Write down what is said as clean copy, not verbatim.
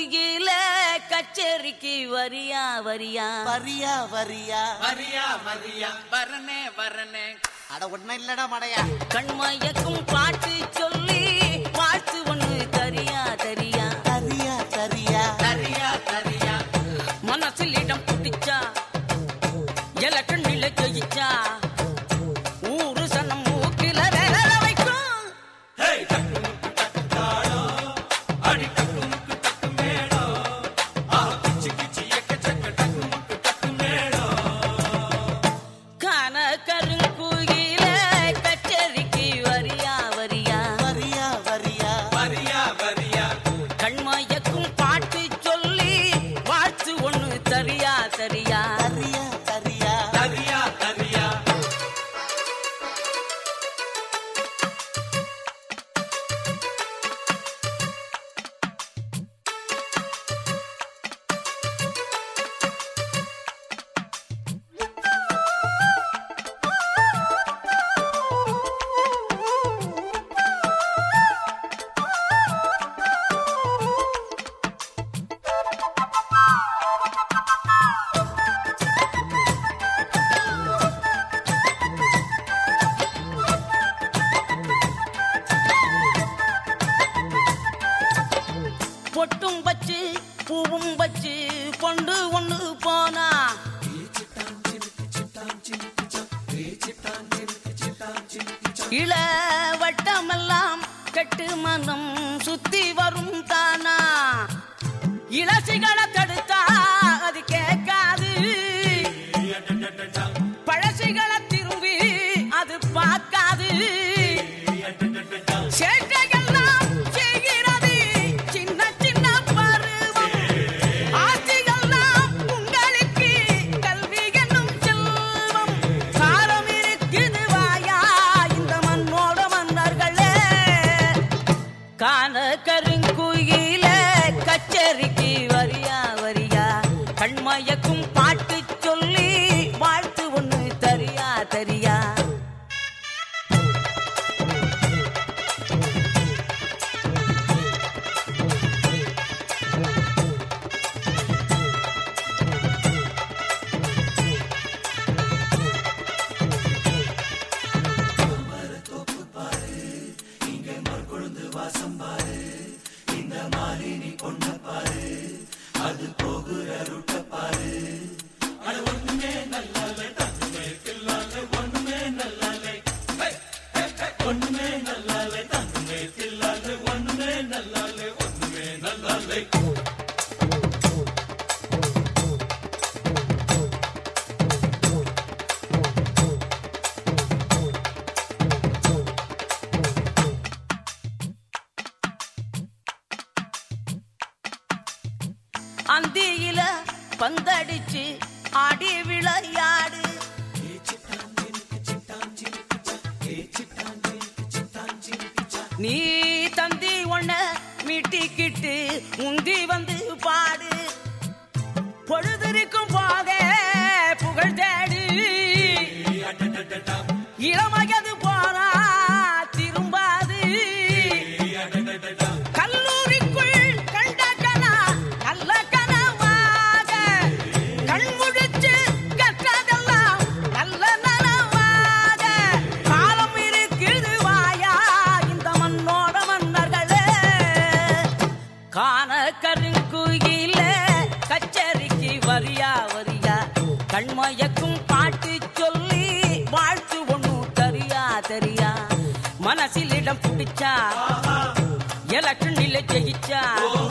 கருங்குயில கச்சேரிக்கு வரியா வரியா வரியா வரியா வரியா வரியா வரனே வரனே. அட ஒண்ணு இல்லடா மடையா. கண்மயக்கும் பாட்டு சொல்லி வாழ்த்து ஒண்ணு தரியா தரியா தரியா தரியா தரியா தரியா. மனசில் இடம் பிடிச்சா எலக்கண்ணில ஜெயிச்சா ஊரு சனம் மூக்கில வேற வைக்கும். கான கருங்குயில கச்சேரிக்கு வரியா வரியா வரியா வரியா வரியா வரியா. கண்மயக்கும் பாட்டு சொல்லி வாழ்த்து ஒண்ணு தரியா தரியா தரியா தரியா தரியா தரியா. பொட்டும் வச்சு பூவும் வச்சு கொண்டு ஒண்ணு போனா இள வட்டமெல்லாம் கெட்டு மனம் சுத்தி வரும் தானா. இளசிகளை தடுத்தா அது கேட்காது, பழசிகளை திரும்பி அது பார்க்காது. சேட்டையெல்லாம் செய்கிறது சின்ன சின்ன பருவம். ஆசையெல்லாம் உங்களுக்கு கல்வி என்னும் செல்வம். காலம் இருக்குது வாயா இந்த மண்ணோட மன்னர்களே. கான கருங்குயில கச்சேரிக்கு வரியா வரியா கண்மயக்கும் பாட்டு சொல்லி வாழ்த்து ஒண்ணு தரியா தரியா. அந்தியில பந்தடிச்சு ஆடி விளையாடு. நீ தந்தி ஒண்ண மீட்டிக்கிட்டு முந்தி வந்து பாடு. பொழுதிருக்கும் போதே புகழ் தேடு. இளமயது போனா திரும்பாது. கல்லூரிக்குள் கண்ட கனா நல்ல கனவாக கண்முடிச்சு கற்றதெல்லாம் நல்ல நனவாக. காலம் இருக்குது வாயா இந்த மண்ணோட மன்னர்களே. கான கருங்குயில கச்சேரிக்கு வரியா வரியா கண்மயக்கும் பாட்டு சொல்லி வாழ்த்து ஒண்ணு தரியா தரியா. மனசில் இடம் பிடிச்சா எலக்கண்ணில ஜெயிச்சா